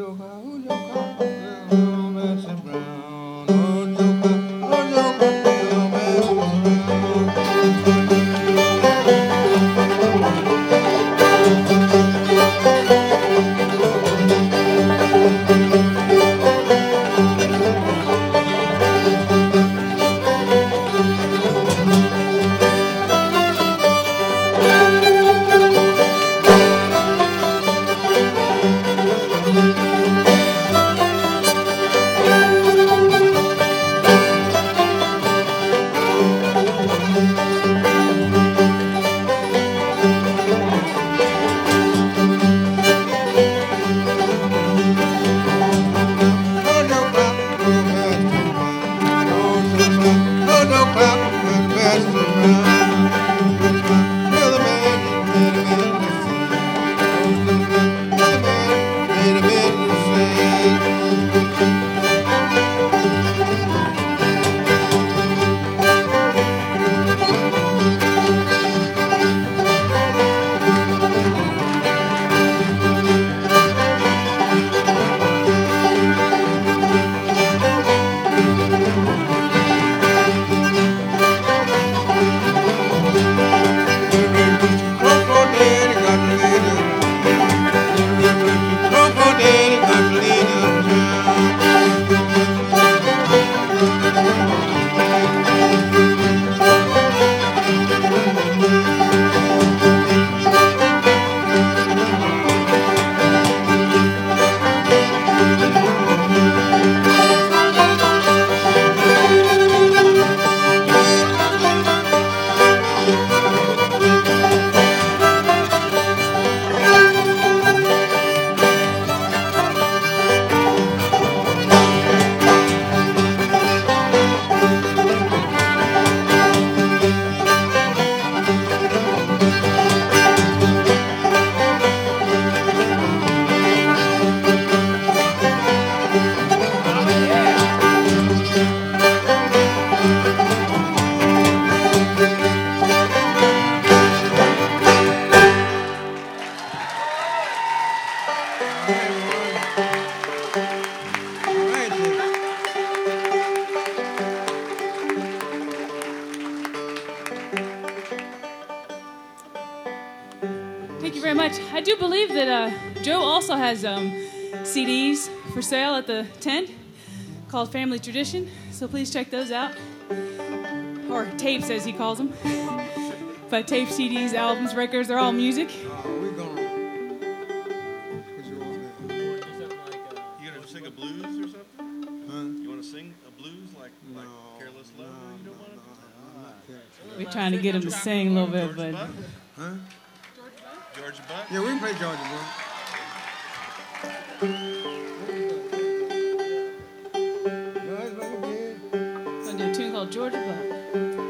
Thank you very much. I do believe that Joe also has CDs for sale at the tent called Family Tradition, so please check those out. Or tapes, as he calls them. But tapes, CDs, albums, records, they're all music. We're going to put you on there. You gonna sing a blues or something? Huh? You want to sing a blues like Careless Love? You don't want to? We're trying to get him to sing a little bit, George but... Buck? Huh? George Buck? Yeah, we can play Georgia Buck. Gonna do a tune called Georgia Buck.